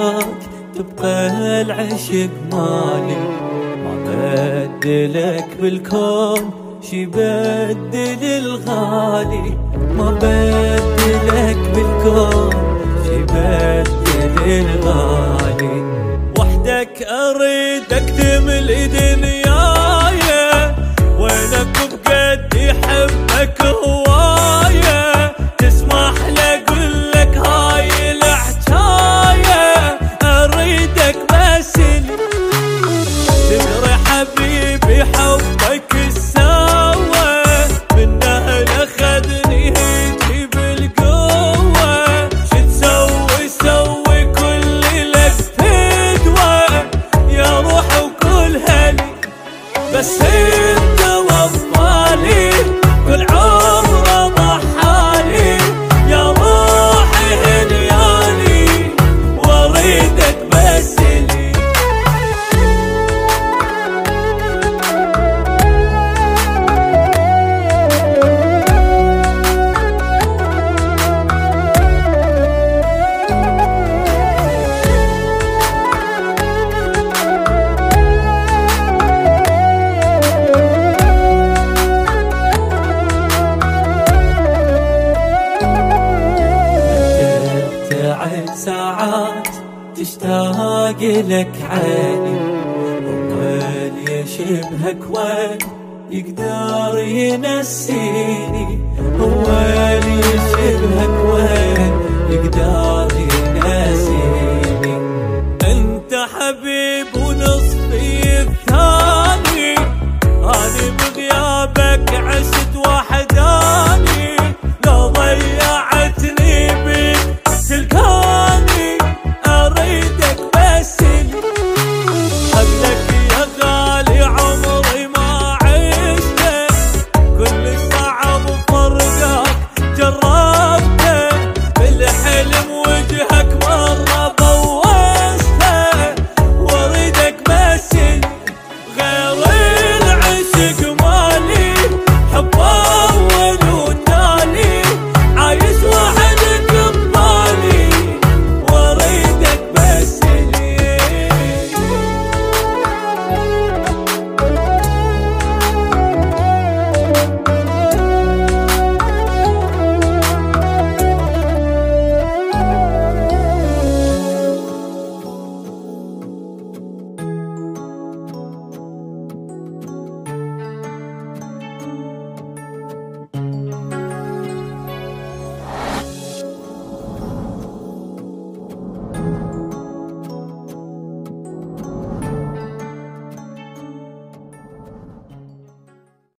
وياك تبقى العشق مالي. ما بدلك بالكون شي بدل الغالي، ما بدلك بالكون شي بدل الغالي. وحدك أريدك تملي دنياي، وينك بقد يحبك هواية. تسمح لي أقول لك هاي الحكاية، أريدك بس تدري حبيبي حبك السوا، منه لأخذني هيجي بالقوة. شو تسوي سوي كل لك فدوة يا روح وكل هلي، بس انت وفالي كل عمره ضحالي. يا روحي هنيالي واريدك بس لي. ساعات تشتاق لك عيني، وين يشبهك وين يقدر ينسيني. هو اللي يشبهك وين يقدر